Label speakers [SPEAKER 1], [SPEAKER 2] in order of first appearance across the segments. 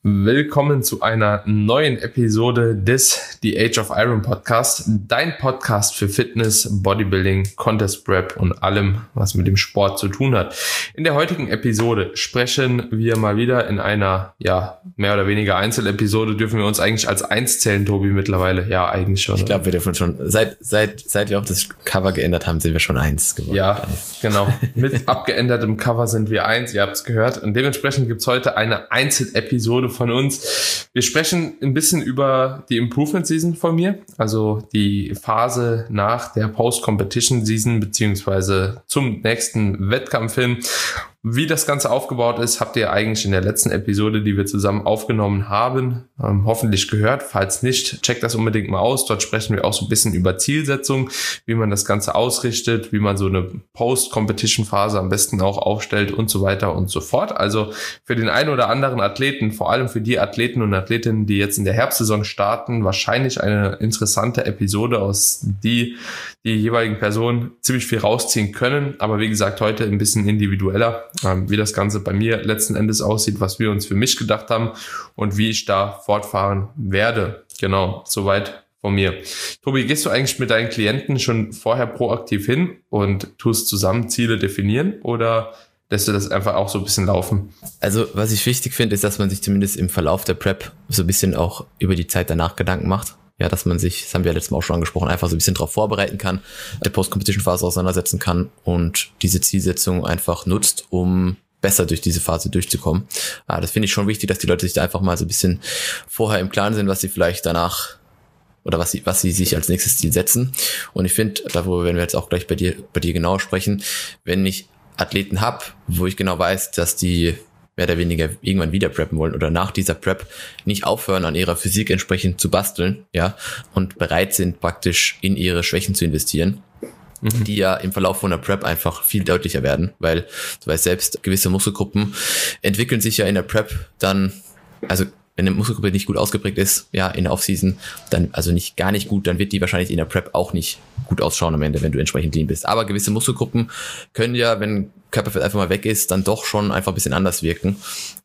[SPEAKER 1] Willkommen zu einer neuen Episode des The Age of Iron Podcast, dein Podcast für Fitness, Bodybuilding, Contest Prep und allem, was mit dem Sport zu tun hat. In der heutigen Episode sprechen wir mal wieder in einer, mehr oder weniger Einzelepisode. Dürfen wir uns eigentlich als eins zählen, Tobi, mittlerweile? Ja, eigentlich schon.
[SPEAKER 2] Ich glaube, wir dürfen schon, seit wir auch das Cover geändert haben, sind wir schon eins geworden.
[SPEAKER 1] Ja, genau. Mit abgeändertem Cover sind wir eins, ihr habt es gehört. Und dementsprechend gibt's heute eine Einzelepisode von uns. Wir sprechen ein bisschen über die Improvement Season von mir, also die Phase nach der Post-Competition Season beziehungsweise zum nächsten Wettkampf hin. Wie das Ganze aufgebaut ist, habt ihr eigentlich in der letzten Episode, die wir zusammen aufgenommen haben, hoffentlich gehört. Falls nicht, checkt das unbedingt mal aus. Dort sprechen wir auch so ein bisschen über Zielsetzung, wie man das Ganze ausrichtet, wie man so eine Post-Competition-Phase am besten auch aufstellt und so weiter und so fort. Also für den einen oder anderen Athleten, vor allem für die Athleten und Athletinnen, die jetzt in der Herbstsaison starten, wahrscheinlich eine interessante Episode, aus die jeweiligen Personen ziemlich viel rausziehen können. Aber wie gesagt, heute ein bisschen individueller, wie das Ganze bei mir letzten Endes aussieht, was wir uns für mich gedacht haben und wie ich da fortfahren werde. Genau, soweit von mir. Tobi, gehst du eigentlich mit deinen Klienten schon vorher proaktiv hin und tust zusammen Ziele definieren oder lässt du das einfach auch so ein bisschen laufen?
[SPEAKER 2] Also was ich wichtig finde, ist, dass man sich zumindest im Verlauf der Prep so ein bisschen auch über die Zeit danach Gedanken macht. Ja, dass man sich, das haben wir ja letztes Mal auch schon angesprochen, einfach so ein bisschen darauf vorbereiten kann, der Post-Competition-Phase auseinandersetzen kann und diese Zielsetzung einfach nutzt, um besser durch diese Phase durchzukommen. Das finde ich schon wichtig, dass die Leute sich da einfach mal so ein bisschen vorher im Klaren sind, was sie vielleicht danach oder was sie sich als nächstes Ziel setzen. Und ich finde, darüber werden wir jetzt auch gleich bei dir genauer sprechen, wenn ich Athleten habe, wo ich genau weiß, dass die mehr oder weniger irgendwann wieder preppen wollen oder nach dieser Prep nicht aufhören, an ihrer Physik entsprechend zu basteln, ja, und bereit sind, praktisch in ihre Schwächen zu investieren, die ja im Verlauf von der Prep einfach viel deutlicher werden, weil du weißt selbst, gewisse Muskelgruppen entwickeln sich ja in der Prep dann, also wenn eine Muskelgruppe nicht gut ausgeprägt ist, ja, in der Offseason, dann, also gar nicht gut, dann wird die wahrscheinlich in der Prep auch nicht gut ausschauen am Ende, wenn du entsprechend lean bist. Aber gewisse Muskelgruppen können ja, wenn Körperfett einfach mal weg ist, dann doch schon einfach ein bisschen anders wirken.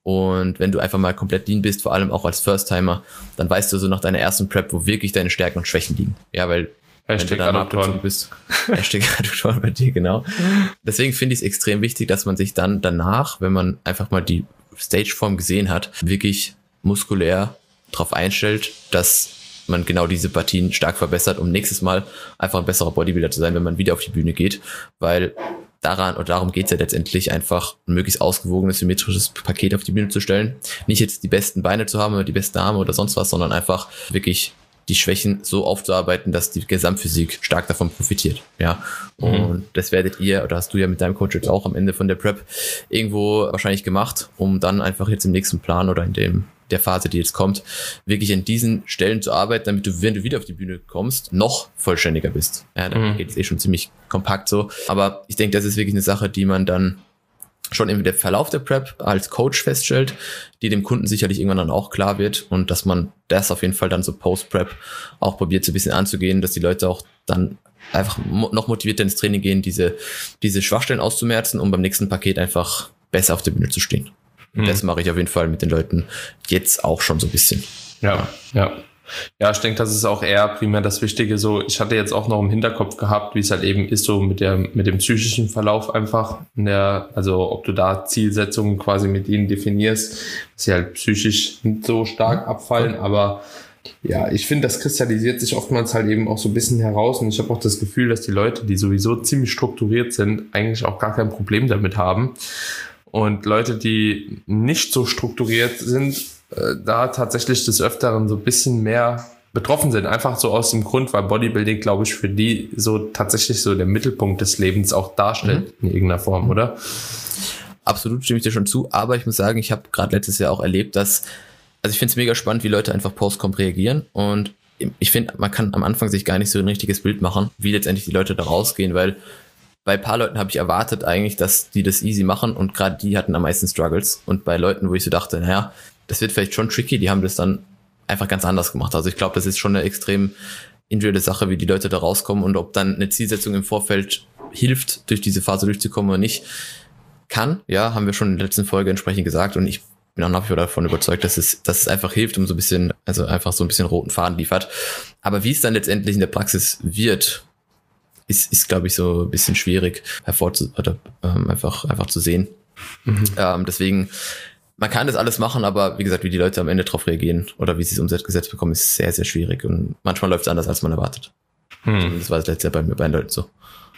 [SPEAKER 2] Und wenn du einfach mal komplett lean bist, vor allem auch als First-Timer, dann weißt du so nach deiner ersten Prep, wo wirklich deine Stärken und Schwächen liegen. Ja, weil
[SPEAKER 1] Hashtag Adduktoren
[SPEAKER 2] bist. Hashtag Adduktoren bei dir, genau. Deswegen finde ich es extrem wichtig, dass man sich dann danach, wenn man einfach mal die Stageform gesehen hat, wirklich muskulär darauf einstellt, dass man genau diese Partien stark verbessert, um nächstes Mal einfach ein besserer Bodybuilder zu sein, wenn man wieder auf die Bühne geht, weil darum geht es ja letztendlich, einfach ein möglichst ausgewogenes, symmetrisches Paket auf die Bühne zu stellen. Nicht jetzt die besten Beine zu haben oder die besten Arme oder sonst was, sondern einfach wirklich die Schwächen so aufzuarbeiten, dass die Gesamtphysik stark davon profitiert. Ja, und das werdet ihr, oder hast du ja mit deinem Coach jetzt auch am Ende von der Prep irgendwo wahrscheinlich gemacht, um dann einfach jetzt im nächsten Plan oder in der Phase, die jetzt kommt, wirklich an diesen Stellen zu arbeiten, damit du, wenn du wieder auf die Bühne kommst, noch vollständiger bist. Ja, dann geht es schon ziemlich kompakt so. Aber ich denke, das ist wirklich eine Sache, die man dann schon im Verlauf der Prep als Coach feststellt, die dem Kunden sicherlich irgendwann dann auch klar wird und dass man das auf jeden Fall dann so Post-Prep auch probiert so ein bisschen anzugehen, dass die Leute auch dann einfach noch motivierter ins Training gehen, diese Schwachstellen auszumerzen, um beim nächsten Paket einfach besser auf der Bühne zu stehen. Das mache ich auf jeden Fall mit den Leuten jetzt auch schon so ein bisschen. Ja,
[SPEAKER 1] ich denke, das ist auch eher primär das Wichtige. So, ich hatte jetzt auch noch im Hinterkopf gehabt, wie es halt eben ist, so mit dem psychischen Verlauf einfach. Also ob du da Zielsetzungen quasi mit ihnen definierst, dass sie halt psychisch nicht so stark abfallen, aber ja, ich finde, das kristallisiert sich oftmals halt eben auch so ein bisschen heraus und ich habe auch das Gefühl, dass die Leute, die sowieso ziemlich strukturiert sind, eigentlich auch gar kein Problem damit haben. Und Leute, die nicht so strukturiert sind, da tatsächlich des Öfteren so ein bisschen mehr betroffen sind. Einfach so aus dem Grund, weil Bodybuilding, glaube ich, für die so tatsächlich so der Mittelpunkt des Lebens auch darstellt in irgendeiner Form, oder?
[SPEAKER 2] Absolut, stimme ich dir schon zu. Aber ich muss sagen, ich habe gerade letztes Jahr auch erlebt, also ich finde es mega spannend, wie Leute einfach Post-Comp reagieren. Und ich finde, man kann am Anfang sich gar nicht so ein richtiges Bild machen, wie letztendlich die Leute da rausgehen, weil bei ein paar Leuten habe ich erwartet eigentlich, dass die das easy machen und gerade die hatten am meisten Struggles. Und bei Leuten, wo ich so dachte, naja, das wird vielleicht schon tricky, die haben das dann einfach ganz anders gemacht. Also ich glaube, das ist schon eine extrem individuelle Sache, wie die Leute da rauskommen und ob dann eine Zielsetzung im Vorfeld hilft, durch diese Phase durchzukommen oder nicht. Haben wir schon in der letzten Folge entsprechend gesagt und ich bin auch nach wie vor davon überzeugt, dass es einfach hilft, um so ein bisschen, also einfach so ein bisschen roten Faden liefert. Aber wie es dann letztendlich in der Praxis wird, ist glaube ich, so ein bisschen schwierig einfach zu sehen. Deswegen, man kann das alles machen, aber wie gesagt, wie die Leute am Ende drauf reagieren oder wie sie es umgesetzt bekommen, ist sehr, sehr schwierig. Und manchmal läuft es anders, als man erwartet. Das war das letzte Jahr bei mir bei den Leuten so.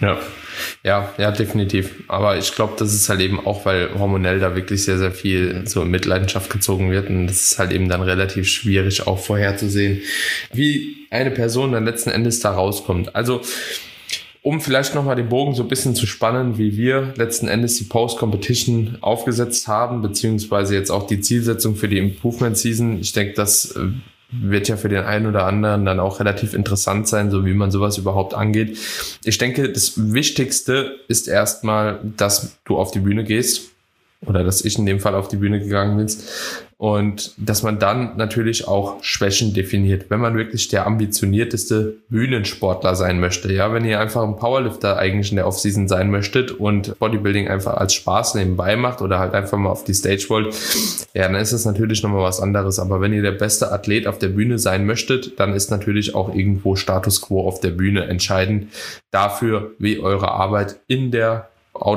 [SPEAKER 1] Ja, definitiv. Aber ich glaube, das ist halt eben auch, weil hormonell da wirklich sehr, sehr viel so in Mitleidenschaft gezogen wird. Und das ist halt eben dann relativ schwierig auch vorherzusehen, wie eine Person dann letzten Endes da rauskommt. Also, um vielleicht nochmal den Bogen so ein bisschen zu spannen, wie wir letzten Endes die Post-Competition aufgesetzt haben, beziehungsweise jetzt auch die Zielsetzung für die Improvement-Season. Ich denke, das wird ja für den einen oder anderen dann auch relativ interessant sein, so wie man sowas überhaupt angeht. Ich denke, das Wichtigste ist erstmal, dass du auf die Bühne gehst oder dass ich in dem Fall auf die Bühne gegangen bin und dass man dann natürlich auch Schwächen definiert, wenn man wirklich der ambitionierteste Bühnensportler sein möchte. Ja, wenn ihr einfach ein Powerlifter eigentlich in der Offseason sein möchtet und Bodybuilding einfach als Spaß nebenbei macht oder halt einfach mal auf die Stage wollt, ja, dann ist es natürlich nochmal was anderes. Aber wenn ihr der beste Athlet auf der Bühne sein möchtet, dann ist natürlich auch irgendwo Status Quo auf der Bühne entscheidend dafür, wie eure Arbeit in der Out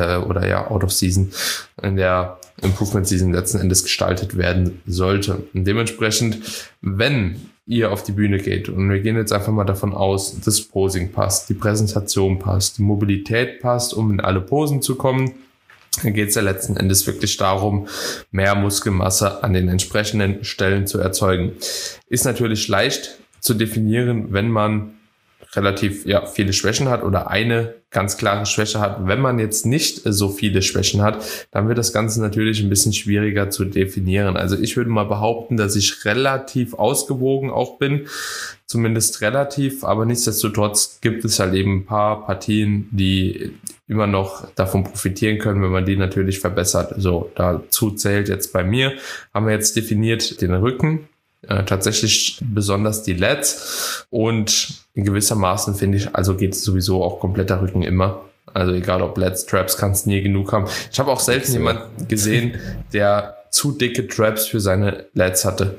[SPEAKER 1] of Season, in der Improvement Season letzten Endes gestaltet werden sollte. Und dementsprechend, wenn ihr auf die Bühne geht, und wir gehen jetzt einfach mal davon aus, das Posing passt, die Präsentation passt, die Mobilität passt, um in alle Posen zu kommen, dann geht es ja letzten Endes wirklich darum, mehr Muskelmasse an den entsprechenden Stellen zu erzeugen. Ist natürlich leicht zu definieren, wenn man relativ viele Schwächen hat oder eine ganz klare Schwäche hat. Wenn man jetzt nicht so viele Schwächen hat, dann wird das Ganze natürlich ein bisschen schwieriger zu definieren. Also ich würde mal behaupten, dass ich relativ ausgewogen auch bin, zumindest relativ, aber nichtsdestotrotz gibt es halt eben ein paar Partien, die immer noch davon profitieren können, wenn man die natürlich verbessert. So, dazu zählt jetzt bei mir, haben wir jetzt definiert den Rücken, tatsächlich besonders die Lats und in gewissermaßen finde ich, also geht es sowieso auch kompletter Rücken immer. Also egal ob Lats, Traps, kann es nie genug haben. Ich habe auch selten jemanden gesehen, der zu dicke Traps für seine Lats hatte.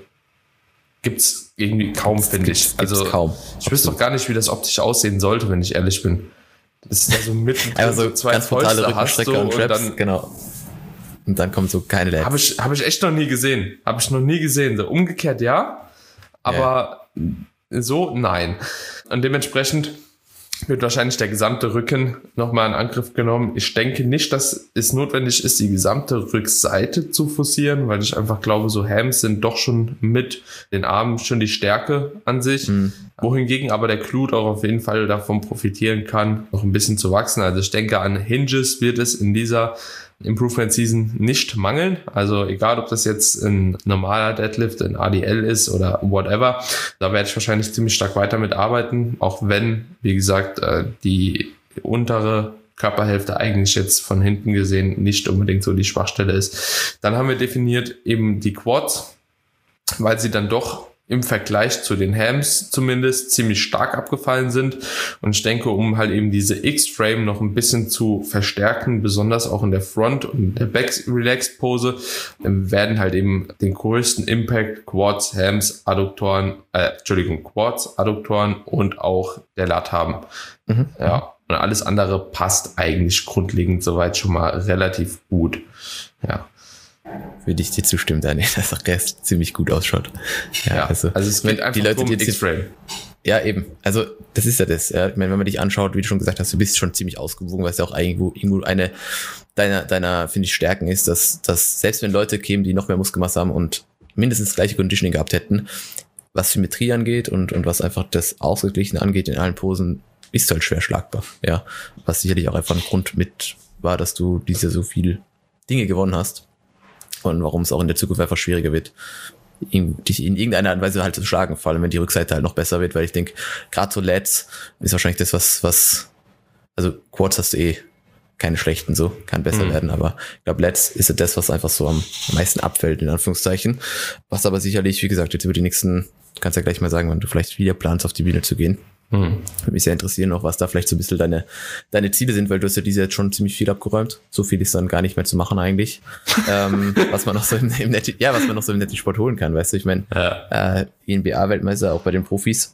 [SPEAKER 1] Gibt's irgendwie kaum, finde ich. Also kaum. Ich wüsste doch gar nicht, wie das optisch aussehen sollte, wenn ich ehrlich bin. Das ist ja so mitten
[SPEAKER 2] so zwei Fäuste hast du und Traps, dann genau. Und dann kommt so keine Lats.
[SPEAKER 1] Hab ich echt noch nie gesehen. So umgekehrt ja, aber so nein. Und dementsprechend wird wahrscheinlich der gesamte Rücken nochmal in Angriff genommen. Ich denke nicht, dass es notwendig ist, die gesamte Rückseite zu forcieren, weil ich einfach glaube, so Hams sind doch schon mit den Armen schon die Stärke an sich. Wohingegen aber der Glute auch auf jeden Fall davon profitieren kann, noch ein bisschen zu wachsen. Also ich denke, an Hinges wird es in dieser Improvement Season nicht mangeln. Also egal, ob das jetzt ein normaler Deadlift, ein ADL ist oder whatever, da werde ich wahrscheinlich ziemlich stark weiter mit arbeiten, auch wenn, wie gesagt, die untere Körperhälfte eigentlich jetzt von hinten gesehen nicht unbedingt so die Schwachstelle ist. Dann haben wir definiert eben die Quads, weil sie dann doch im Vergleich zu den Hams zumindest ziemlich stark abgefallen sind. Und ich denke, um halt eben diese X-Frame noch ein bisschen zu verstärken, besonders auch in der Front- und der Back-Relaxed-Pose, werden halt eben den größten Impact Quads, Hams, Quads, Adduktoren und auch der Lat haben. Ja, und alles andere passt eigentlich grundlegend soweit schon mal relativ gut. Ja.
[SPEAKER 2] Würde ich dir zustimmen, Daniel, dass auch Rest ziemlich gut ausschaut.
[SPEAKER 1] Ja, also es geht einfach
[SPEAKER 2] die Leute,
[SPEAKER 1] mit
[SPEAKER 2] die
[SPEAKER 1] X-Frame.
[SPEAKER 2] Ja, eben. Also das ist ja das. Ja. Ich meine, wenn man dich anschaut, wie du schon gesagt hast, du bist schon ziemlich ausgewogen, was ja auch irgendwo eine deiner finde ich, Stärken ist, dass selbst wenn Leute kämen, die noch mehr Muskelmasse haben und mindestens das gleiche Conditioning gehabt hätten, was Symmetrie angeht und was einfach das Ausgeglichene angeht in allen Posen, ist halt schwer schlagbar. Ja, was sicherlich auch einfach ein Grund mit war, dass du so viel Dinge gewonnen hast. Und warum es auch in der Zukunft einfach schwieriger wird, dich in irgendeiner Art und Weise halt zu schlagen, vor allem wenn die Rückseite halt noch besser wird, weil ich denke, gerade so Lats ist wahrscheinlich das, was also Quads hast du keine schlechten, so kann besser werden, aber ich glaube, Lats ist ja das, was einfach so am meisten abfällt, in Anführungszeichen, was aber sicherlich, wie gesagt, jetzt über die nächsten, du kannst ja gleich mal sagen, wann du vielleicht wieder planst, auf die Bühne zu gehen. Würde mich sehr interessieren noch, was da vielleicht so ein bisschen deine Ziele sind, weil du hast ja diese jetzt schon ziemlich viel abgeräumt. So viel ist dann gar nicht mehr zu machen eigentlich. Was man noch so im Netty-Sport holen kann, weißt du? Ich meine, INBA-Weltmeister, auch bei den Profis,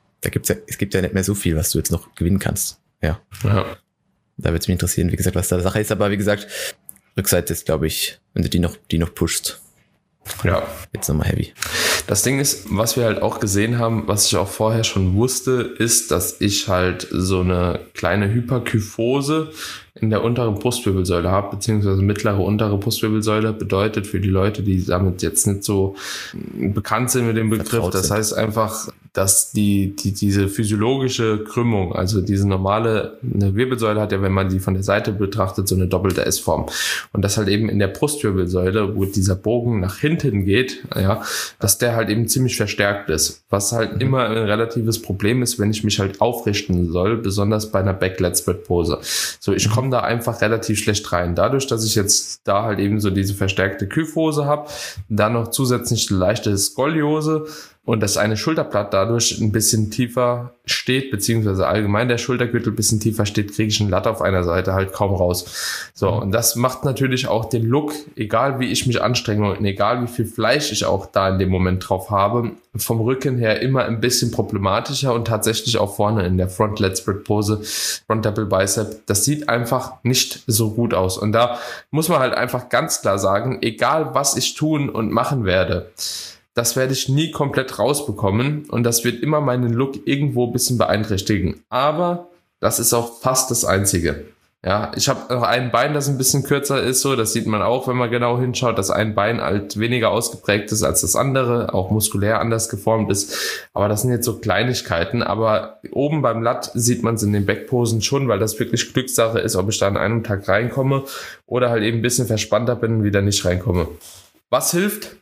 [SPEAKER 2] es gibt ja nicht mehr so viel, was du jetzt noch gewinnen kannst. Ja. Da würde es mich interessieren, wie gesagt, was da Sache ist. Aber wie gesagt, Rückseite ist, glaube ich, wenn du die noch pushst.
[SPEAKER 1] Ja.
[SPEAKER 2] Jetzt nochmal heavy.
[SPEAKER 1] Das Ding ist, was wir halt auch gesehen haben, was ich auch vorher schon wusste, ist, dass ich halt so eine kleine Hyperkyphose in der unteren Brustwirbelsäule habe, beziehungsweise mittlere untere Brustwirbelsäule. Bedeutet für die Leute, die damit jetzt nicht so bekannt sind mit dem Begriff, das heißt einfach, dass diese physiologische Krümmung, also diese eine Wirbelsäule hat ja, wenn man die von der Seite betrachtet, so eine doppelte S-Form. Und das halt eben in der Brustwirbelsäule, wo dieser Bogen nach hinten geht, ja, dass der halt eben ziemlich verstärkt ist. Was halt immer ein relatives Problem ist, wenn ich mich halt aufrichten soll, besonders bei einer Back-Lat-Spread-Pose. So, ich komme da einfach relativ schlecht rein. Dadurch, dass ich jetzt da halt eben so diese verstärkte Kyphose habe, dann noch zusätzlich eine leichte Skoliose und dass eine Schulterblatt dadurch ein bisschen tiefer steht, beziehungsweise allgemein der Schultergürtel ein bisschen tiefer steht, kriege ich einen Latt auf einer Seite halt kaum raus. So, und das macht natürlich auch den Look, egal wie ich mich anstrenge und egal wie viel Fleisch ich auch da in dem Moment drauf habe, vom Rücken her immer ein bisschen problematischer und tatsächlich auch vorne in der Front Lat Spread Pose, Front Double Bicep, das sieht einfach nicht so gut aus. Und da muss man halt einfach ganz klar sagen, egal was ich tun und machen werde, das werde ich nie komplett rausbekommen und das wird immer meinen Look irgendwo ein bisschen beeinträchtigen. Aber das ist auch fast das Einzige. Ja, ich habe noch ein Bein, das ein bisschen kürzer ist, so, das sieht man auch, wenn man genau hinschaut, dass ein Bein halt weniger ausgeprägt ist als das andere, auch muskulär anders geformt ist. Aber das sind jetzt so Kleinigkeiten. Aber oben beim Lat sieht man es in den Backposen schon, weil das wirklich Glückssache ist, ob ich da an einem Tag reinkomme oder halt eben ein bisschen verspannter bin und wieder nicht reinkomme. Was hilft?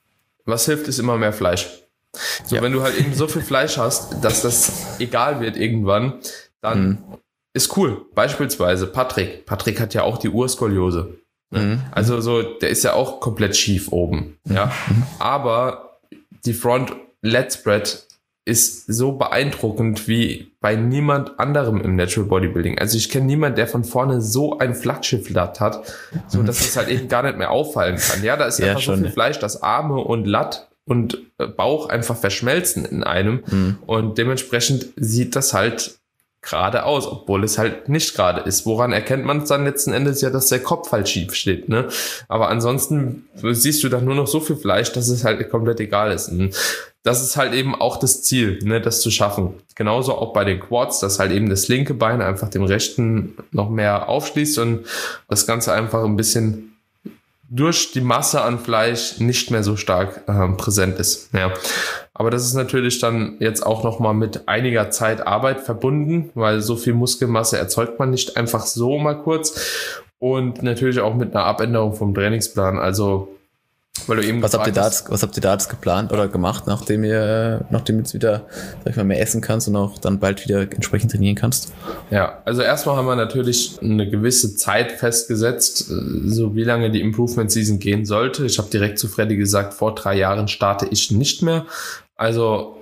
[SPEAKER 1] Ist immer mehr Fleisch. So, wenn du halt eben so viel Fleisch hast, dass das egal wird irgendwann, dann ist cool. Beispielsweise Patrick. Patrick hat ja auch die Urskoliose. Also so, der ist ja auch komplett schief oben. Ja, aber die Front Lat Spread ist so beeindruckend wie bei niemand anderem im Natural Bodybuilding. Also ich kenne niemanden, der von vorne so ein Flaggschiff-Lat hat, so dass es halt eben gar nicht mehr auffallen kann. Ja, da ist einfach so viel Fleisch, dass Arme und Lat und Bauch einfach verschmelzen in einem und dementsprechend sieht das halt gerade aus, obwohl es halt nicht gerade ist. Woran erkennt man es dann letzten Endes? Ja, dass der Kopf halt schief steht, ne? Aber ansonsten siehst du dann nur noch so viel Fleisch, dass es halt komplett egal ist. Und das ist halt eben auch das Ziel, ne, das zu schaffen. Genauso auch bei den Quads, dass halt eben das linke Bein einfach dem rechten noch mehr aufschließt und das Ganze einfach ein bisschen durch die Masse an Fleisch nicht mehr so stark präsent ist. Ja. Aber das ist natürlich dann jetzt auch nochmal mit einiger Zeit Arbeit verbunden, weil so viel Muskelmasse erzeugt man nicht einfach so mal kurz und natürlich auch mit einer Abänderung vom Trainingsplan. Also weil du eben
[SPEAKER 2] was habt ihr da jetzt geplant oder gemacht, nachdem du jetzt wieder, sag ich mal, mehr essen kannst und auch dann bald wieder entsprechend trainieren kannst?
[SPEAKER 1] Ja, also erstmal haben wir natürlich eine gewisse Zeit festgesetzt, so wie lange die Improvement Season gehen sollte. Ich habe direkt zu Freddy gesagt, vor 3 Jahren starte ich nicht mehr. Also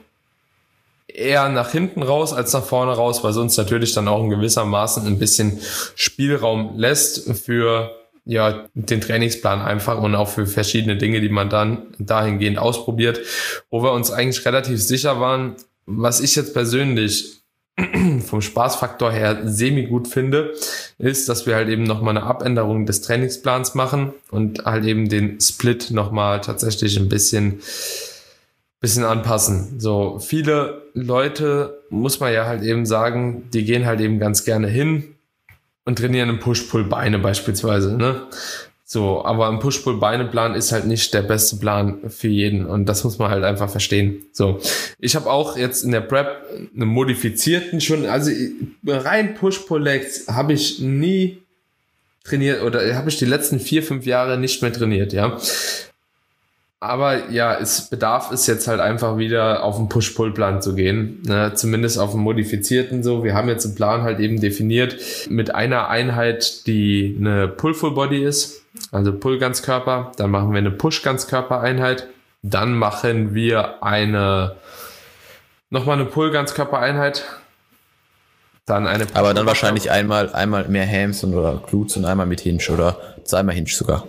[SPEAKER 1] eher nach hinten raus als nach vorne raus, weil sonst natürlich dann auch in gewissermaßen ein bisschen Spielraum lässt für den Trainingsplan einfach und auch für verschiedene Dinge, die man dann dahingehend ausprobiert, wo wir uns eigentlich relativ sicher waren, was ich jetzt persönlich vom Spaßfaktor her semi-gut finde, ist, dass wir halt eben nochmal eine Abänderung des Trainingsplans machen und halt eben den Split nochmal tatsächlich ein bisschen anpassen. So, viele Leute, muss man ja halt eben sagen, die gehen halt eben ganz gerne hin und trainieren im Push-Pull-Beine beispielsweise, ne? So, aber ein Push-Pull-Beine-Plan ist halt nicht der beste Plan für jeden und das muss man halt einfach verstehen. So, ich habe auch jetzt in der Prep einen modifizierten schon, also rein Push-Pull-Legs habe ich nie trainiert oder habe ich die letzten 4-5 Jahre nicht mehr trainiert, ja. Aber ja, es bedarf es jetzt halt einfach wieder auf einen Push-Pull-Plan zu gehen, ne? Zumindest auf einen modifizierten so. Wir haben jetzt einen Plan halt eben definiert mit einer Einheit, die eine Pull-Full-Body ist, also Pull-Ganzkörper. Dann machen wir eine Push-Ganzkörper-Einheit. Dann machen wir nochmal eine Pull-Ganzkörper-Einheit Dann
[SPEAKER 2] aber dann wahrscheinlich einmal mehr Hams oder Glutes und einmal mit Hinge oder zweimal Hinge sogar.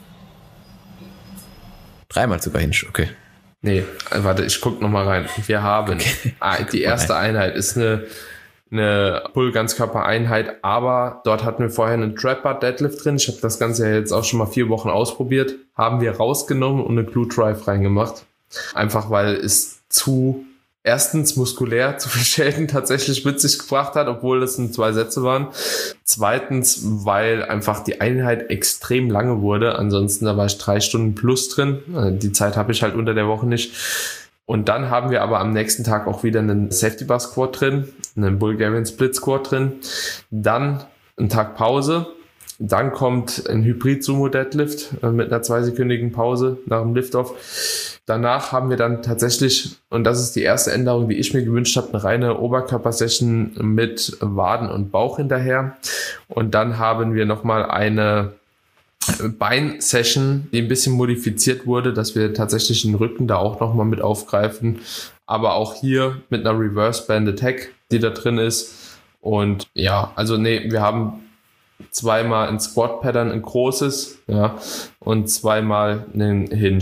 [SPEAKER 2] 3-mal sogar Hinge, okay.
[SPEAKER 1] Nee, warte, ich guck nochmal rein. Wir haben, die erste Einheit ist eine Pull-Ganzkörper-Einheit, aber dort hatten wir vorher einen Trap-Bar-Deadlift drin. Ich habe das Ganze ja jetzt auch schon mal 4 Wochen ausprobiert. Haben wir rausgenommen und eine Glute-Drive reingemacht. Einfach weil es erstens muskulär zu viel Schäden tatsächlich mit sich gebracht hat, obwohl das 2 Sätze waren. Zweitens, weil einfach die Einheit extrem lange wurde. Ansonsten, da war ich 3 Stunden plus drin. Die Zeit habe ich halt unter der Woche nicht. Und dann haben wir aber am nächsten Tag auch wieder einen Safety Bar Squat drin, einen Bulgarian Split Squat drin. Dann einen Tag Pause. Dann kommt ein Hybrid Sumo Deadlift mit einer 2-sekündigen Pause nach dem Liftoff. Danach haben wir dann tatsächlich, und das ist die erste Änderung, die ich mir gewünscht habe, eine reine Oberkörpersession mit Waden und Bauch hinterher. Und dann haben wir nochmal eine Bein-Session, die ein bisschen modifiziert wurde, dass wir tatsächlich den Rücken da auch nochmal mit aufgreifen. Aber auch hier mit einer Reverse Band Attack, die da drin ist. Und ja, also wir haben 2-mal ein Squat-Pattern, ein großes, ja, und 2-mal einen Hinge.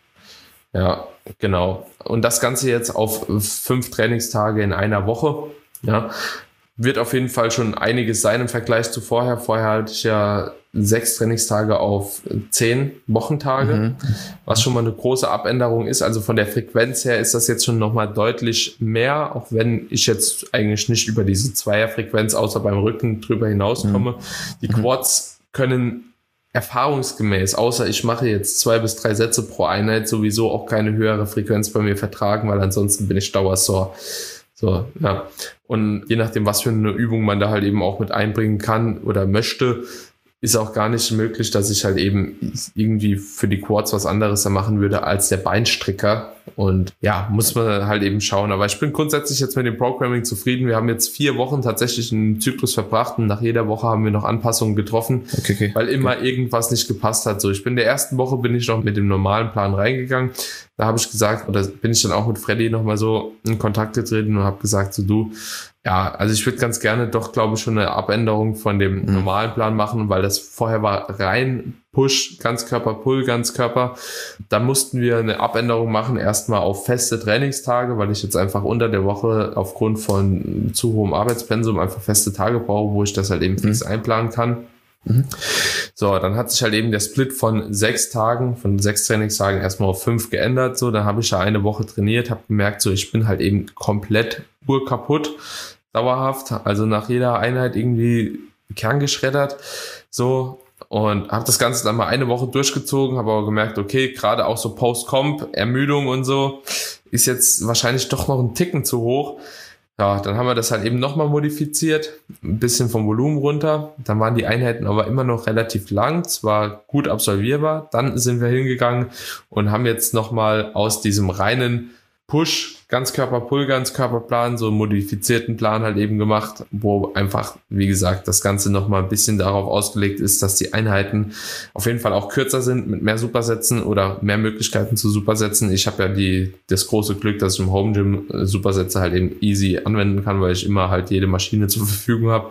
[SPEAKER 1] Ja, genau. Und das Ganze jetzt auf 5 Trainingstage in einer Woche. Ja, wird auf jeden Fall schon einiges sein im Vergleich zu vorher. Vorher hatte ich ja 6 Trainingstage auf 10 Wochentage, was schon mal eine große Abänderung ist. Also von der Frequenz her ist das jetzt schon nochmal deutlich mehr, auch wenn ich jetzt eigentlich nicht über diese 2er-Frequenz außer beim Rücken drüber hinauskomme. Die Quads können erfahrungsgemäß, außer ich mache jetzt 2 bis 3 Sätze pro Einheit, sowieso auch keine höhere Frequenz bei mir vertragen, weil ansonsten bin ich dauersore. So, ja. Und je nachdem, was für eine Übung man da halt eben auch mit einbringen kann oder möchte, ist auch gar nicht möglich, dass ich halt eben irgendwie für die Quads was anderes da machen würde als der Beinstrecker. Und ja, muss man halt eben schauen. Aber ich bin grundsätzlich jetzt mit dem Programming zufrieden. Wir haben jetzt 4 Wochen tatsächlich einen Zyklus verbracht und nach jeder Woche haben wir noch Anpassungen getroffen, weil immer irgendwas nicht gepasst hat. So, ich bin in der ersten Woche bin ich noch mit dem normalen Plan reingegangen. Da habe ich gesagt, oder bin ich dann auch mit Freddy nochmal so in Kontakt getreten und habe gesagt, so du, ja, also ich würde ganz gerne doch, glaube ich, schon eine Abänderung von dem normalen Plan machen, weil das vorher war rein Push, Ganzkörper, Pull, Ganzkörper. Da mussten wir eine Abänderung machen, erstmal auf feste Trainingstage, weil ich jetzt einfach unter der Woche aufgrund von zu hohem Arbeitspensum einfach feste Tage brauche, wo ich das halt eben fix einplanen kann. So, dann hat sich halt eben der Split von 6 Tagen, von 6 Trainingstagen erstmal auf 5 geändert. So, dann habe ich ja eine Woche trainiert, habe gemerkt, so ich bin halt eben komplett urkaputt, dauerhaft, also nach jeder Einheit irgendwie kerngeschreddert. So, und habe das Ganze dann mal eine Woche durchgezogen, habe aber gemerkt, okay, gerade auch so Post-Comp, Ermüdung und so, ist jetzt wahrscheinlich doch noch ein Ticken zu hoch. Ja, dann haben wir das halt eben nochmal modifiziert, ein bisschen vom Volumen runter. Dann waren die Einheiten aber immer noch relativ lang, zwar gut absolvierbar. Dann sind wir hingegangen und haben jetzt nochmal aus diesem reinen Push, Ganzkörper, Pull, Ganzkörperplan, so einen modifizierten Plan halt eben gemacht, wo einfach, wie gesagt, das Ganze nochmal ein bisschen darauf ausgelegt ist, dass die Einheiten auf jeden Fall auch kürzer sind, mit mehr Supersätzen oder mehr Möglichkeiten zu Supersätzen. Ich habe ja das große Glück, dass ich im Home Gym Supersätze halt eben easy anwenden kann, weil ich immer halt jede Maschine zur Verfügung habe.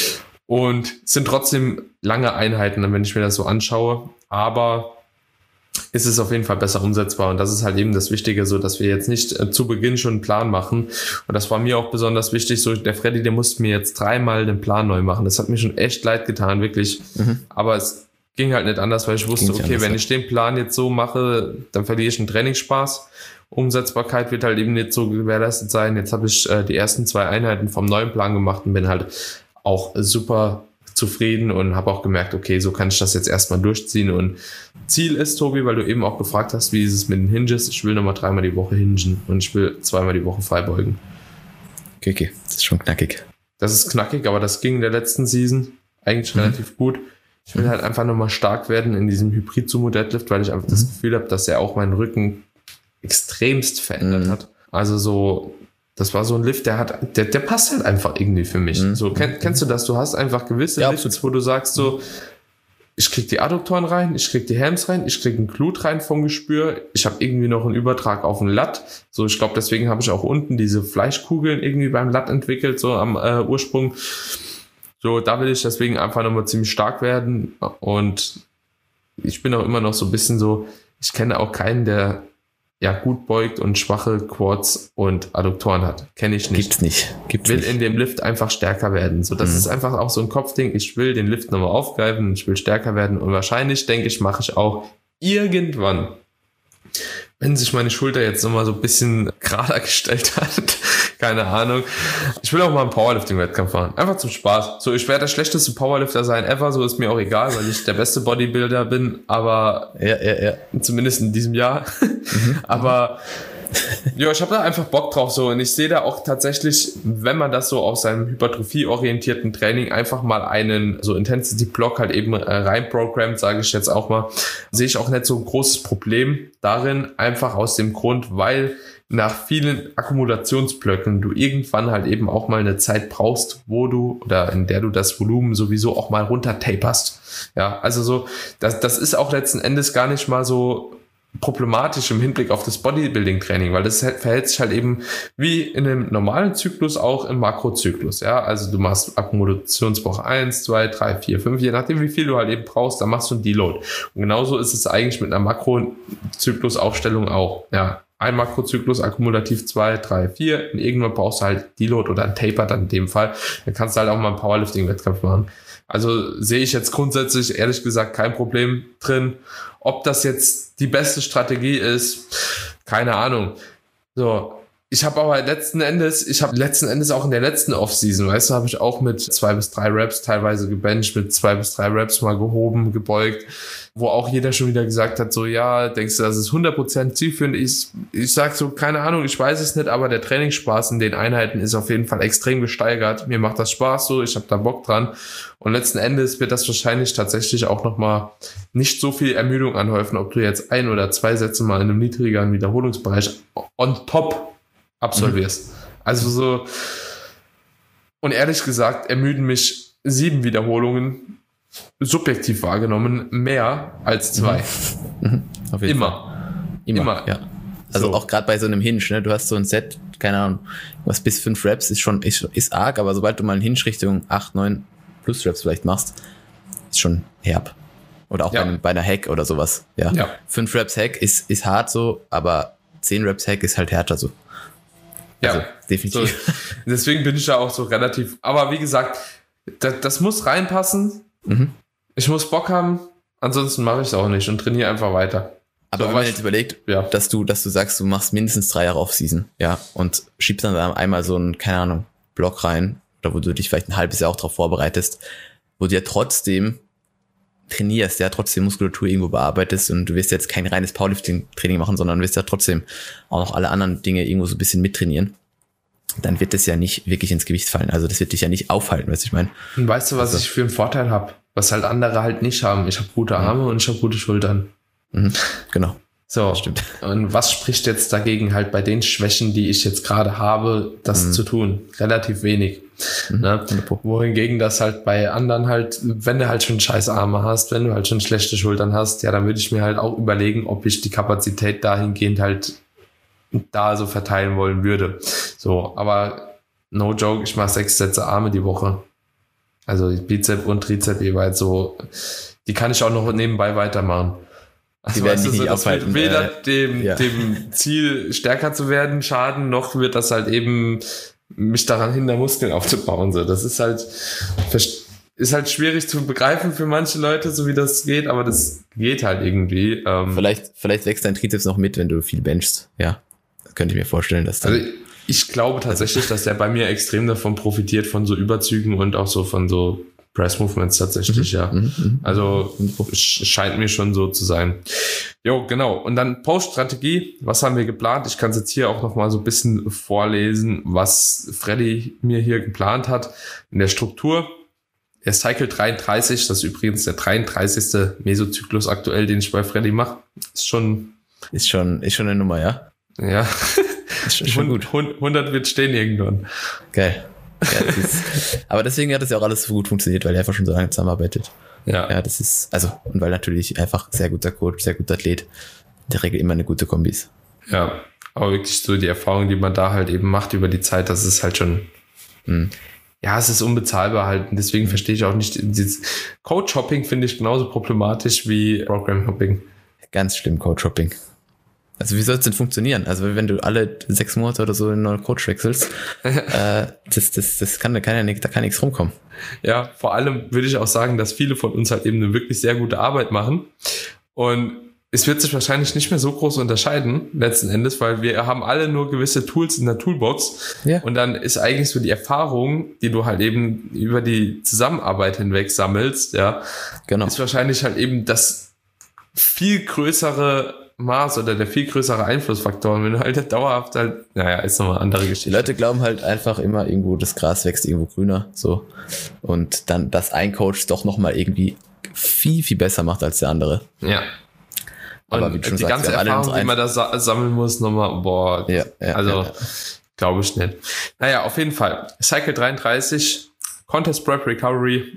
[SPEAKER 1] Und es sind trotzdem lange Einheiten, wenn ich mir das so anschaue, aber ist es auf jeden Fall besser umsetzbar und das ist halt eben das Wichtige, so dass wir jetzt nicht zu Beginn schon einen Plan machen und das war mir auch besonders wichtig, so der Freddy, der musste mir jetzt 3-mal den Plan neu machen, das hat mir schon echt leid getan, wirklich, aber es ging halt nicht anders, weil ich wusste, okay, wenn ich den Plan jetzt so mache, dann verliere ich den Trainingsspaß, Umsetzbarkeit wird halt eben nicht so gewährleistet sein, jetzt habe ich die ersten 2 Einheiten vom neuen Plan gemacht und bin halt auch super zufrieden und habe auch gemerkt, okay, so kann ich das jetzt erstmal durchziehen und Ziel ist, Tobi, weil du eben auch gefragt hast, wie ist es mit den Hinges, ich will nochmal 3-mal die Woche hingen und ich will 2-mal die Woche freibeugen.
[SPEAKER 2] Okay, das ist schon knackig.
[SPEAKER 1] Das ist knackig, aber das ging in der letzten Season eigentlich relativ gut. Ich will halt einfach nochmal stark werden in diesem Hybrid-Sumo-Deadlift, weil ich einfach das Gefühl habe, dass er auch meinen Rücken extremst verändert hat. Also so, das war so ein Lift, der passt halt einfach irgendwie für mich. So, kennst du das? Du hast einfach gewisse Lifts, wo du sagst so, ich krieg die Adduktoren rein, ich krieg die Hams rein, ich krieg ein Glut rein vom Gespür, ich habe irgendwie noch einen Übertrag auf den Lat. So, ich glaube, deswegen habe ich auch unten diese Fleischkugeln irgendwie beim Lat entwickelt, so am Ursprung. So, da will ich deswegen einfach nochmal ziemlich stark werden. Und ich bin auch immer noch so ein bisschen so, ich kenne auch keinen, der ja gut beugt und schwache Quads und Adduktoren hat. Kenne ich nicht.
[SPEAKER 2] Gibt's
[SPEAKER 1] will
[SPEAKER 2] nicht.
[SPEAKER 1] in dem Lift einfach stärker werden. So, das ist einfach auch so ein Kopfding. Ich will den Lift nochmal aufgreifen, ich will stärker werden und wahrscheinlich, denke ich, mache ich auch irgendwann, wenn sich meine Schulter jetzt nochmal so ein bisschen gerader gestellt hat, keine Ahnung. Ich will auch mal einen Powerlifting-Wettkampf fahren. Einfach zum Spaß. So, ich werde der schlechteste Powerlifter sein ever, so ist mir auch egal, weil ich der beste Bodybuilder bin, aber zumindest in diesem Jahr. Aber ja, ich habe da einfach Bock drauf so und ich sehe da auch tatsächlich, wenn man das so aus seinem hypertrophie-orientierten Training einfach mal einen so Intensity-Block halt eben reinprogrammt, sage ich jetzt auch mal, sehe ich auch nicht so ein großes Problem darin, einfach aus dem Grund, weil nach vielen Akkumulationsblöcken du irgendwann halt eben auch mal eine Zeit brauchst, wo du oder in der du das Volumen sowieso auch mal runter taperst. Ja, also so, das ist auch letzten Endes gar nicht mal so problematisch im Hinblick auf das Bodybuilding-Training, weil das verhält sich halt eben wie in einem normalen Zyklus auch im Makrozyklus, ja, also du machst Akkumulationswoche 1, 2, 3, 4, 5, je nachdem wie viel du halt eben brauchst, dann machst du einen Deload und genauso ist es eigentlich mit einer Makrozyklus-Aufstellung auch, ja, ein Makrozyklus, akkumulativ 2, 3, 4 und irgendwann brauchst du halt Deload oder ein Taper dann in dem Fall, dann kannst du halt auch mal einen Powerlifting-Wettkampf machen. Also sehe ich jetzt grundsätzlich ehrlich gesagt kein Problem drin. Ob das jetzt die beste Strategie ist, keine Ahnung. So, ich habe aber letzten Endes auch in der letzten Offseason, weißt du, habe ich auch mit 2 bis 3 Reps teilweise gebencht, mit 2 bis 3 Reps mal gehoben, gebeugt, wo auch jeder schon wieder gesagt hat, so ja, denkst du, das ist 100% zielführend? Ich sag so, keine Ahnung, ich weiß es nicht, aber der Trainingsspaß in den Einheiten ist auf jeden Fall extrem gesteigert. Mir macht das Spaß so, ich habe da Bock dran und letzten Endes wird das wahrscheinlich tatsächlich auch nochmal nicht so viel Ermüdung anhäufen, ob du jetzt 1 oder 2 Sätze mal in einem niedrigeren Wiederholungsbereich on top absolvierst. Also so, und ehrlich gesagt ermüden mich 7 Wiederholungen subjektiv wahrgenommen mehr als 2.
[SPEAKER 2] Auf jeden Fall. Immer. Ja. Also so. Auch gerade bei so einem Hinge, ne? Du hast so ein Set, keine Ahnung, was bis 5 Reps ist arg, aber sobald du mal einen Hinge Richtung 8, 9 plus Reps vielleicht machst, ist schon herb. Oder auch bei einer Hack oder sowas. Ja. 5 Reps Hack ist hart so, aber 10 Reps Hack ist halt härter so. Also, ja, definitiv. So,
[SPEAKER 1] deswegen bin ich da auch so relativ, aber wie gesagt, das muss reinpassen. Ich muss Bock haben, ansonsten mache ich es auch nicht und trainiere einfach weiter.
[SPEAKER 2] Aber so, wenn man jetzt überlegt, dass du sagst, du machst mindestens 3 Jahre Off-Season, ja, und schiebst dann einmal so einen, keine Ahnung, Block rein, oder wo du dich vielleicht ein halbes Jahr auch darauf vorbereitest, wo du ja trotzdem trainierst, ja, trotzdem Muskulatur irgendwo bearbeitest und du wirst jetzt kein reines Powerlifting-Training machen, sondern wirst ja trotzdem auch noch alle anderen Dinge irgendwo so ein bisschen mittrainieren, dann wird das ja nicht wirklich ins Gewicht fallen. Also das wird dich ja nicht aufhalten, weißt du, ich meine.
[SPEAKER 1] Und weißt du, was ich für einen Vorteil habe? Was halt andere halt nicht haben. Ich habe gute Arme und ich habe gute Schultern.
[SPEAKER 2] Genau.
[SPEAKER 1] So, stimmt. Und was spricht jetzt dagegen halt bei den Schwächen, die ich jetzt gerade habe, das zu tun? Relativ wenig. Ne? Wohingegen das halt bei anderen halt, wenn du halt schon scheiß Arme hast, wenn du halt schon schlechte Schultern hast, ja, dann würde ich mir halt auch überlegen, ob ich die Kapazität dahingehend halt da so verteilen wollen würde. So, aber no joke, ich mache 6 Sätze Arme die Woche. Also Bizep und Trizep jeweils so, die kann ich auch noch nebenbei weitermachen. Also
[SPEAKER 2] die werden dich nicht
[SPEAKER 1] das
[SPEAKER 2] aufhalten.
[SPEAKER 1] Wird weder dem Ziel stärker zu werden schaden, noch wird das halt eben mich daran hindern, Muskeln aufzubauen. So, das ist halt schwierig zu begreifen für manche Leute, so wie das geht, aber das geht halt irgendwie.
[SPEAKER 2] Vielleicht wächst dein Trizeps noch mit, wenn du viel benchst. Ja, das könnte ich mir vorstellen, dass
[SPEAKER 1] also ich glaube tatsächlich, dass der bei mir extrem davon profitiert, von so Überzügen und auch so von so Press Movements tatsächlich, ja. Also scheint mir schon so zu sein. Jo, genau. Und dann Post-Strategie. Was haben wir geplant? Ich kann es jetzt hier auch noch mal so ein bisschen vorlesen, was Freddy mir hier geplant hat in der Struktur. Der Cycle 33, das ist übrigens der 33. Mesozyklus aktuell, den ich bei Freddy mache. Ist schon
[SPEAKER 2] eine Nummer, ja?
[SPEAKER 1] Ja.
[SPEAKER 2] Ist schon gut.
[SPEAKER 1] 100 wird stehen irgendwann.
[SPEAKER 2] Geil. Ja, aber deswegen hat es ja auch alles so gut funktioniert, weil er einfach schon so lange zusammenarbeitet. Ja, das ist, also, und weil natürlich einfach sehr guter Coach, sehr guter Athlet, in der Regel immer eine gute Kombi ist.
[SPEAKER 1] Ja, aber wirklich so die Erfahrung, die man da halt eben macht über die Zeit, das ist halt schon, ja, es ist unbezahlbar halt. Und deswegen verstehe ich auch nicht, dieses Coach-Hopping finde ich genauso problematisch wie Program-Hopping.
[SPEAKER 2] Ganz schlimm, Coach-Hopping. Also wie soll es denn funktionieren? Also wenn du alle 6 Monate oder so einen neuen Coach wechselst, das kann ja nichts rumkommen.
[SPEAKER 1] Ja, vor allem würde ich auch sagen, dass viele von uns halt eben eine wirklich sehr gute Arbeit machen. Und es wird sich wahrscheinlich nicht mehr so groß unterscheiden, letzten Endes, weil wir haben alle nur gewisse Tools in der Toolbox. Ja. Und dann ist eigentlich so die Erfahrung, die du halt eben über die Zusammenarbeit hinweg sammelst, ja, genau, ist wahrscheinlich halt eben das viel größere Maß oder der viel größere Einflussfaktor. Und wenn du halt dauerhaft halt, naja, ist nochmal eine andere Geschichte.
[SPEAKER 2] Die Leute glauben halt einfach immer irgendwo, das Gras wächst irgendwo grüner, so. Und dann, dass ein Coach doch nochmal irgendwie viel, viel besser macht als der andere.
[SPEAKER 1] Ja. Aber wie du schon die sagst, ganze Erfahrung, die man da sammeln muss, nochmal, glaube ich nicht. Naja, auf jeden Fall. Cycle 33, Contest Prep Recovery,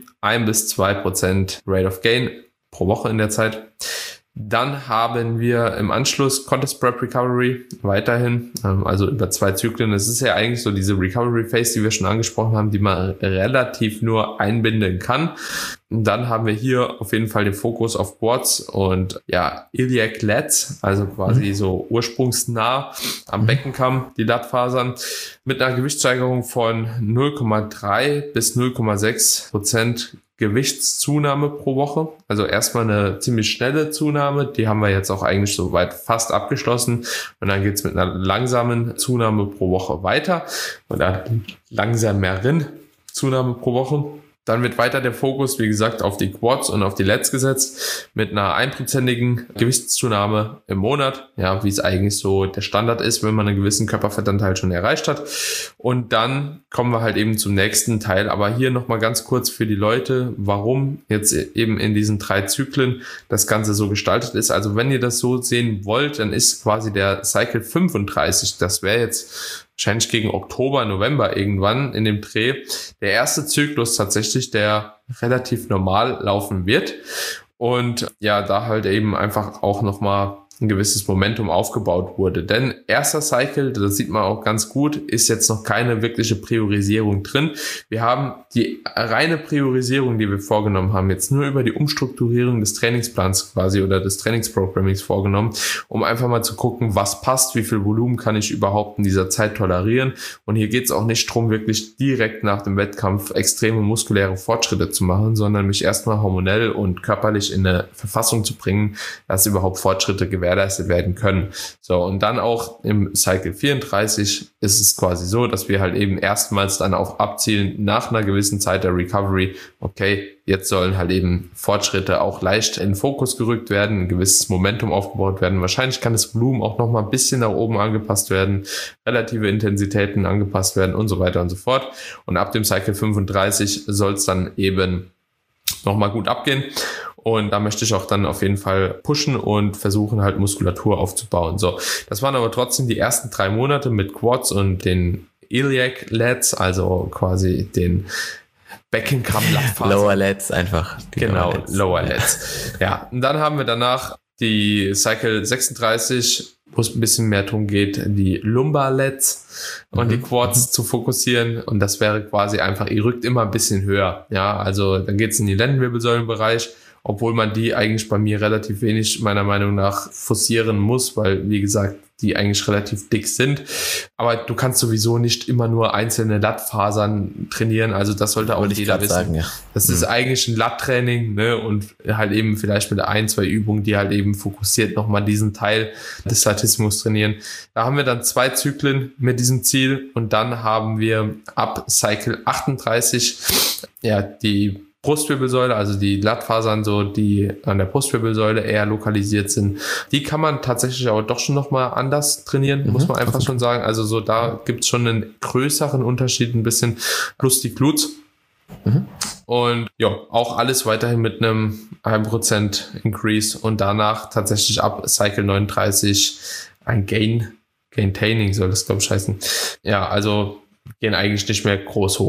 [SPEAKER 1] 1-2% Rate of Gain pro Woche in der Zeit. Dann haben wir im Anschluss Contest Prep Recovery weiterhin, also über 2 Zyklen. Das ist ja eigentlich so diese Recovery Phase, die wir schon angesprochen haben, die man relativ nur einbinden kann. Und dann haben wir hier auf jeden Fall den Fokus auf Quads und ja, Iliac Lats, also quasi so ursprungsnah am Beckenkamm, die Latfasern, mit einer Gewichtssteigerung von 0,3 bis 0,6% Gewichtszunahme pro Woche. Also erstmal eine ziemlich schnelle Zunahme, die haben wir jetzt auch eigentlich soweit fast abgeschlossen. Und dann geht's mit einer langsamen Zunahme pro Woche weiter oder langsameren Zunahme pro Woche. Dann wird weiter der Fokus, wie gesagt, auf die Quads und auf die Lats gesetzt mit einer 1%igen Gewichtszunahme im Monat, ja, wie es eigentlich so der Standard ist, wenn man einen gewissen Körperfettanteil schon erreicht hat. Und dann kommen wir halt eben zum nächsten Teil, aber hier nochmal ganz kurz für die Leute, warum jetzt eben in diesen 3 Zyklen das Ganze so gestaltet ist. Also wenn ihr das so sehen wollt, dann ist quasi der Cycle 35, das wäre jetzt wahrscheinlich gegen Oktober, November irgendwann in dem Dreh, der erste Zyklus tatsächlich, der relativ normal laufen wird und ja, da halt eben einfach auch nochmal ein gewisses Momentum aufgebaut wurde. Denn erster Cycle, das sieht man auch ganz gut, ist jetzt noch keine wirkliche Priorisierung drin. Wir haben die reine Priorisierung, die wir vorgenommen haben, jetzt nur über die Umstrukturierung des Trainingsplans quasi oder des Trainingsprogrammings vorgenommen, um einfach mal zu gucken, was passt, wie viel Volumen kann ich überhaupt in dieser Zeit tolerieren. Und hier geht es auch nicht darum, wirklich direkt nach dem Wettkampf extreme muskuläre Fortschritte zu machen, sondern mich erstmal hormonell und körperlich in eine Verfassung zu bringen, dass überhaupt Fortschritte gewährleistet werden können. So, und dann auch im Cycle 34 ist es quasi so, dass wir halt eben erstmals dann auch abzielen nach einer gewissen Zeit der Recovery, okay, jetzt sollen halt eben Fortschritte auch leicht in den Fokus gerückt werden, ein gewisses Momentum aufgebaut werden. Wahrscheinlich kann das Volumen auch nochmal ein bisschen nach oben angepasst werden, relative Intensitäten angepasst werden und so weiter und so fort. Und ab dem Cycle 35 soll es dann eben nochmal gut abgehen. Und da möchte ich auch dann auf jeden Fall pushen und versuchen halt Muskulatur aufzubauen. So, das waren aber trotzdem die ersten 3 Monate mit Quads und den Iliac Lats, also quasi den Beckenkamm-Latfasern.
[SPEAKER 2] Lower Lats einfach.
[SPEAKER 1] Genau, Lower Lats. Ja, und dann haben wir danach die Cycle 36, wo es ein bisschen mehr darum geht, die Lumbar Lats und die Quads zu fokussieren. Und das wäre quasi einfach, ihr rückt immer ein bisschen höher. Ja, also dann geht es in den Lendenwirbelsäulenbereich, obwohl man die eigentlich bei mir relativ wenig meiner Meinung nach forcieren muss, weil, wie gesagt, die eigentlich relativ dick sind. Aber du kannst sowieso nicht immer nur einzelne Latfasern trainieren. Also das sollte auch jeder wissen. Sagen, ja. Das ist eigentlich ein Lat-Training, ne? Und halt eben vielleicht mit 1, 2 Übungen, die halt eben fokussiert nochmal diesen Teil des Latismus trainieren. Da haben wir dann 2 Zyklen mit diesem Ziel und dann haben wir ab Cycle 38 ja die Brustwirbelsäule, also die Latfasern, so die an der Brustwirbelsäule eher lokalisiert sind, die kann man tatsächlich aber doch schon nochmal anders trainieren, muss man einfach schon sagen. Also so da gibt es schon einen größeren Unterschied, ein bisschen plus die Glutes. Und ja, auch alles weiterhin mit einem 1% Increase und danach tatsächlich ab Cycle 39 ein Gaintaining soll das, glaube ich, heißen. Ja, also gehen eigentlich nicht mehr groß hoch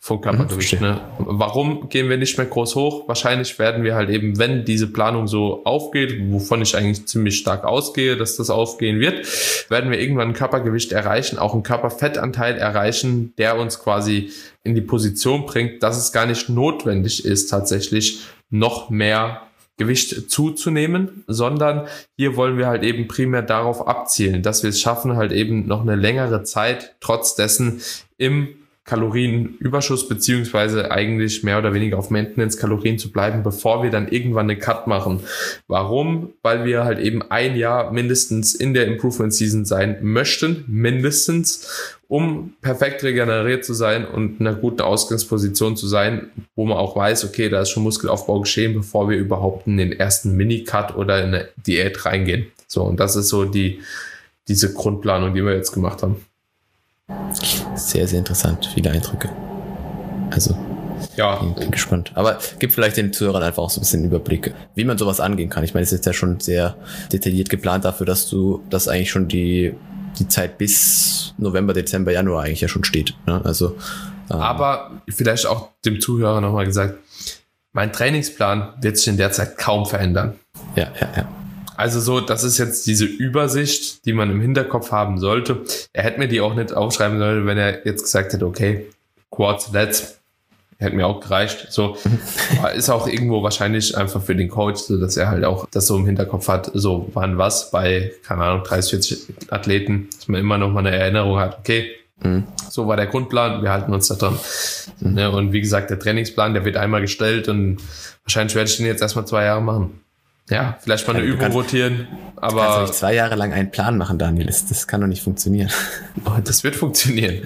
[SPEAKER 1] vom Körpergewicht. Ne? Warum gehen wir nicht mehr groß hoch? Wahrscheinlich werden wir halt eben, wenn diese Planung so aufgeht, wovon ich eigentlich ziemlich stark ausgehe, dass das aufgehen wird, werden wir irgendwann ein Körpergewicht erreichen, auch einen Körperfettanteil erreichen, der uns quasi in die Position bringt, dass es gar nicht notwendig ist, tatsächlich noch mehr Gewicht zuzunehmen, sondern hier wollen wir halt eben primär darauf abzielen, dass wir es schaffen, halt eben noch eine längere Zeit trotz dessen im Kalorienüberschuss beziehungsweise eigentlich mehr oder weniger auf Maintenance-Kalorien zu bleiben, bevor wir dann irgendwann einen Cut machen. Warum? Weil wir halt eben ein Jahr mindestens in der Improvement-Season sein möchten, mindestens, um perfekt regeneriert zu sein und in einer guten Ausgangsposition zu sein, wo man auch weiß, okay, da ist schon Muskelaufbau geschehen, bevor wir überhaupt in den ersten Mini-Cut oder in eine Diät reingehen. So, und das ist so diese Grundplanung, die wir jetzt gemacht haben.
[SPEAKER 2] Sehr, sehr interessant. Viele Eindrücke. Also,
[SPEAKER 1] ja,
[SPEAKER 2] bin gespannt. Aber gibt vielleicht den Zuhörern einfach auch so ein bisschen Überblick, wie man sowas angehen kann. Ich meine, es ist jetzt ja schon sehr detailliert geplant dafür, dass du das eigentlich schon die Zeit bis November, Dezember, Januar eigentlich ja schon steht. Ne? Also,
[SPEAKER 1] aber vielleicht auch dem Zuhörer nochmal gesagt, mein Trainingsplan wird sich in der Zeit kaum verändern.
[SPEAKER 2] Ja.
[SPEAKER 1] Also so, das ist jetzt diese Übersicht, die man im Hinterkopf haben sollte. Er hätte mir die auch nicht aufschreiben sollen, wenn er jetzt gesagt hätte, okay, Quads, Lats, hätte mir auch gereicht. So, ist auch irgendwo wahrscheinlich einfach für den Coach, so dass er halt auch das so im Hinterkopf hat, so wann was bei, keine Ahnung, 30, 40 Athleten, dass man immer noch mal eine Erinnerung hat, okay, so war der Grundplan, wir halten uns da dran. Ne, und wie gesagt, der Trainingsplan, der wird einmal gestellt und wahrscheinlich werde ich den jetzt erstmal 2 Jahre machen. Ja, vielleicht mal eine Übung rotieren, aber...
[SPEAKER 2] Du kannst doch nicht 2 Jahre lang einen Plan machen, Daniel. Das kann doch nicht funktionieren.
[SPEAKER 1] Oh, das wird funktionieren.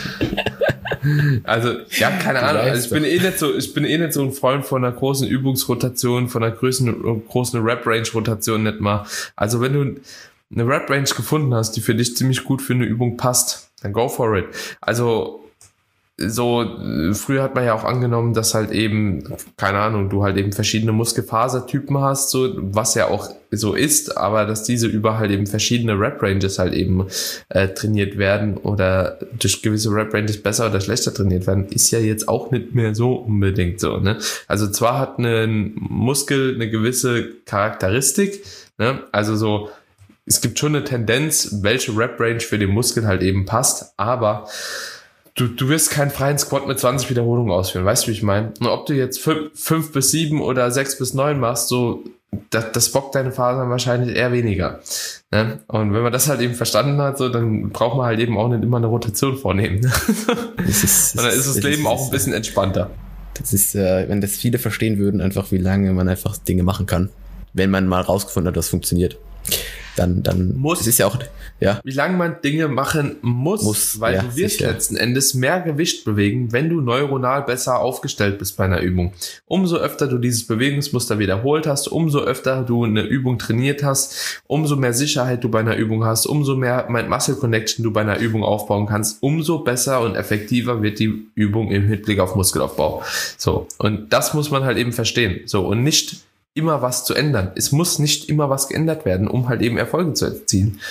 [SPEAKER 1] Also, ja, keine Ahnung. Also ich bin eh nicht so ein Freund von einer großen Übungsrotation, von einer großen Rep-Range-Rotation nicht mal. Also wenn du eine Rep-Range gefunden hast, die für dich ziemlich gut für eine Übung passt, dann go for it. Also so, früher hat man ja auch angenommen, dass halt eben, keine Ahnung, du halt eben verschiedene Muskelfasertypen hast, so, was ja auch so ist, aber dass diese über halt eben verschiedene Rep-Ranges halt eben trainiert werden oder durch gewisse Rep-Ranges besser oder schlechter trainiert werden, ist ja jetzt auch nicht mehr so unbedingt so, ne? Also zwar hat ein Muskel eine gewisse Charakteristik, ne? Also so, es gibt schon eine Tendenz, welche Rep-Range für den Muskel halt eben passt, aber du wirst keinen freien Squat mit 20 Wiederholungen ausführen, weißt du, wie ich meine? Und ob du jetzt 5 bis 7 oder 6 bis 9 machst, so, das bockt deine Fasern wahrscheinlich eher weniger. Ne? Und wenn man das halt eben verstanden hat, so, dann braucht man halt eben auch nicht immer eine Rotation vornehmen. Ne? Und dann ist das Leben auch ein bisschen entspannter.
[SPEAKER 2] Das ist, wenn das viele verstehen würden, einfach wie lange man einfach Dinge machen kann, wenn man mal rausgefunden hat, dass es funktioniert. Dann
[SPEAKER 1] muss.
[SPEAKER 2] Es ist ja auch, ja.
[SPEAKER 1] Wie lange man Dinge machen muss, weil du wirst letzten Endes mehr Gewicht bewegen, wenn du neuronal besser aufgestellt bist bei einer Übung. Umso öfter du dieses Bewegungsmuster wiederholt hast, umso öfter du eine Übung trainiert hast, umso mehr Sicherheit du bei einer Übung hast, umso mehr Mind-Muscle-Connection du bei einer Übung aufbauen kannst, umso besser und effektiver wird die Übung im Hinblick auf Muskelaufbau. So. Und das muss man halt eben verstehen. So. Und nicht immer was zu ändern. Es muss nicht immer was geändert werden, um halt eben Erfolge zu erzielen.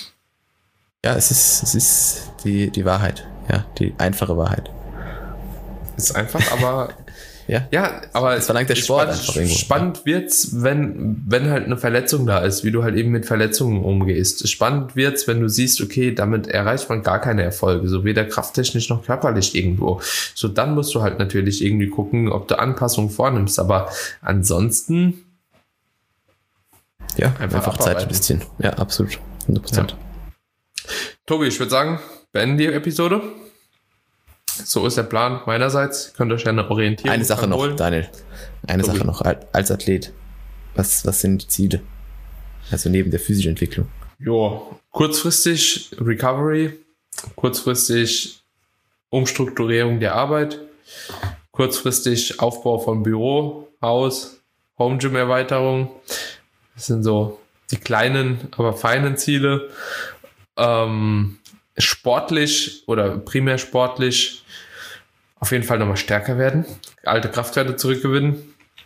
[SPEAKER 2] Ja, es ist die Wahrheit. Ja, die einfache Wahrheit.
[SPEAKER 1] Ist einfach, aber ja, aber
[SPEAKER 2] es verlangt der Sport einfach irgendwo.
[SPEAKER 1] Spannend wird's, wenn halt eine Verletzung da ist, wie du halt eben mit Verletzungen umgehst. Spannend wird's, wenn du siehst, okay, damit erreicht man gar keine Erfolge, so weder krafttechnisch noch körperlich irgendwo. So, dann musst du halt natürlich irgendwie gucken, ob du Anpassungen vornimmst, aber ansonsten
[SPEAKER 2] einfach Zeit investieren. Ja, absolut. 100%. Ja.
[SPEAKER 1] Tobi, ich würde sagen, beenden die Episode. So ist der Plan meinerseits. Könnt ihr euch eine Orientierung
[SPEAKER 2] Eine Sache noch, Daniel. Sache noch. Als Athlet, was sind die Ziele? Also neben der physischen Entwicklung.
[SPEAKER 1] Ja, kurzfristig Recovery, kurzfristig Umstrukturierung der Arbeit, kurzfristig Aufbau von Büro, Haus, Home Gym Erweiterung. Das sind so die kleinen, aber feinen Ziele. Sportlich oder primär sportlich auf jeden Fall nochmal stärker werden, alte Kraftwerte zurückgewinnen,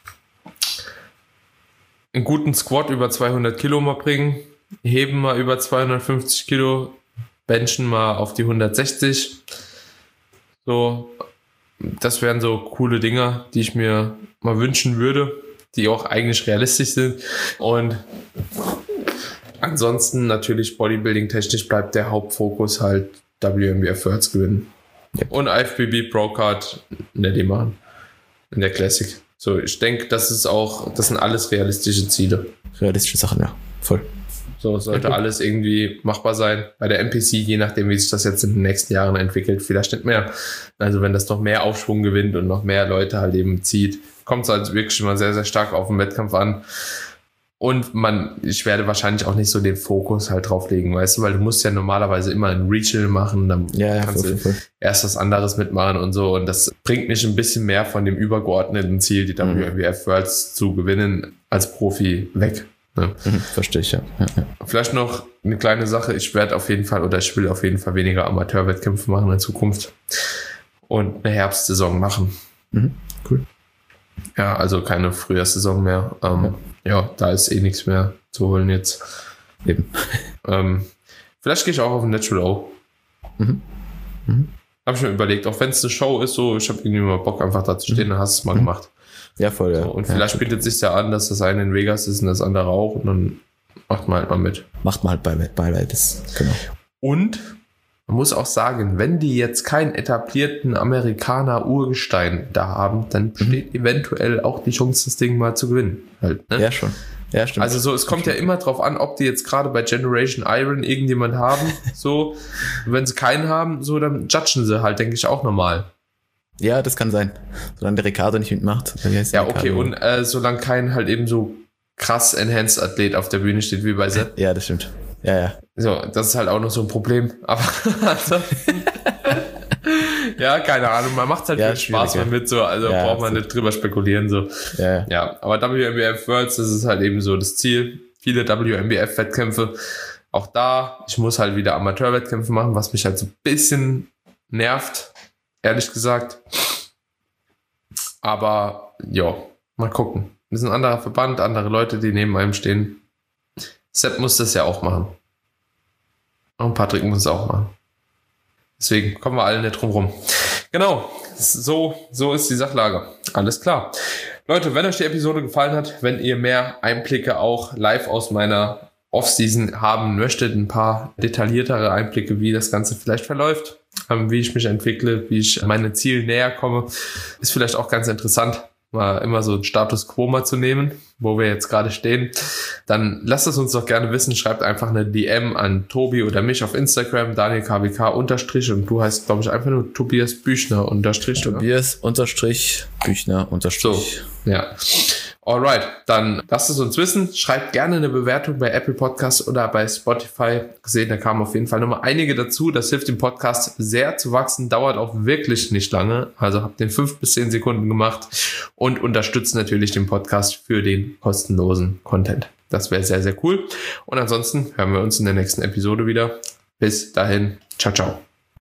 [SPEAKER 1] einen guten Squat über 200 Kilo mal bringen, heben mal über 250 Kilo, benchen mal auf die 160. So, das wären so coole Dinge, die ich mir mal wünschen würde, die auch eigentlich realistisch sind. Und ansonsten natürlich Bodybuilding-technisch bleibt der Hauptfokus halt WMBF Worlds gewinnen. Ja. Und IFBB Pro Card nicht machen in der Classic. So, ich denke, das sind alles realistische Ziele.
[SPEAKER 2] Realistische Sachen, ja. Voll.
[SPEAKER 1] So sollte alles irgendwie machbar sein. Bei der NPC, je nachdem, wie sich das jetzt in den nächsten Jahren entwickelt, vielleicht nicht mehr. Also wenn das noch mehr Aufschwung gewinnt und noch mehr Leute halt eben zieht, kommt es halt wirklich immer sehr, sehr stark auf den Wettkampf an. Und ich werde wahrscheinlich auch nicht so den Fokus halt drauf legen, weißt du, weil du musst ja normalerweise immer ein Regional machen, dann kannst du erst was anderes mitmachen und so. Und das bringt mich ein bisschen mehr von dem übergeordneten Ziel, die WMBF Worlds zu gewinnen, als Profi weg. Ne?
[SPEAKER 2] Verstehe ich, ja.
[SPEAKER 1] Vielleicht noch eine kleine Sache. Ich will auf jeden Fall weniger Amateurwettkämpfe machen in Zukunft und eine Herbstsaison machen.
[SPEAKER 2] Cool.
[SPEAKER 1] Ja, also keine Frühjahrssaison mehr. Ja, da ist eh nichts mehr zu holen jetzt.
[SPEAKER 2] Eben.
[SPEAKER 1] Vielleicht gehe ich auch auf ein Natural O. Habe ich mir überlegt, auch wenn es eine Show ist, so, ich habe irgendwie mal Bock einfach da zu stehen, dann hast du es mal gemacht.
[SPEAKER 2] Ja, voll, ja.
[SPEAKER 1] So, und vielleicht bietet es sich ja an, dass das eine in Vegas ist und das andere auch und dann macht man halt mal mit.
[SPEAKER 2] Macht man halt beides, genau.
[SPEAKER 1] Und man muss auch sagen, wenn die jetzt keinen etablierten Amerikaner Urgestein da haben, dann besteht eventuell auch die Chance, das Ding mal zu gewinnen. Halt, ne?
[SPEAKER 2] Ja, schon. Ja, stimmt.
[SPEAKER 1] Also so, es kommt ja immer drauf an, ob die jetzt gerade bei Generation Iron irgendjemand haben, so. Und wenn sie keinen haben, so, dann judgen sie halt, denke ich, auch normal.
[SPEAKER 2] Ja, das kann sein. Solange der Ricardo nicht mitmacht.
[SPEAKER 1] Ja, okay, und solange kein halt eben so krass Enhanced Athlet auf der Bühne steht wie bei Sepp.
[SPEAKER 2] Ja, das stimmt. Ja.
[SPEAKER 1] So, das ist halt auch noch so ein Problem. Aber ansonsten, ja, keine Ahnung, man macht halt viel Spaß mal mit, so, also braucht man nicht drüber spekulieren, so. Ja, aber WMBF Worlds, das ist halt eben so das Ziel. Viele WMBF-Wettkämpfe. Auch da, ich muss halt wieder Amateurwettkämpfe machen, was mich halt so ein bisschen nervt, ehrlich gesagt. Aber, ja, mal gucken. Das ist ein anderer Verband, andere Leute, die neben einem stehen. Sepp muss das ja auch machen. Und Patrick muss es auch machen. Deswegen kommen wir alle nicht drum rum. Genau, so ist die Sachlage. Alles klar. Leute, wenn euch die Episode gefallen hat, wenn ihr mehr Einblicke auch live aus meiner Offseason haben möchtet, ein paar detailliertere Einblicke, wie das Ganze vielleicht verläuft, wie ich mich entwickle, wie ich meine Ziele näher komme, ist vielleicht auch ganz interessant, mal immer so einen Status Quo mal zu nehmen, wo wir jetzt gerade stehen, dann lasst es uns doch gerne wissen. Schreibt einfach eine DM an Tobi oder mich auf Instagram, DanielKBK_ und du heißt, glaube ich, einfach nur Tobias Büchner _
[SPEAKER 2] Tobias_Büchner _
[SPEAKER 1] So, ja. Alright, dann lasst es uns wissen. Schreibt gerne eine Bewertung bei Apple Podcasts oder bei Spotify. Gesehen, da kamen auf jeden Fall nochmal einige dazu. Das hilft dem Podcast sehr zu wachsen, dauert auch wirklich nicht lange. Also habt den 5 bis 10 Sekunden gemacht und unterstützt natürlich den Podcast für den kostenlosen Content. Das wäre sehr, sehr cool. Und ansonsten hören wir uns in der nächsten Episode wieder. Bis dahin. Ciao, ciao.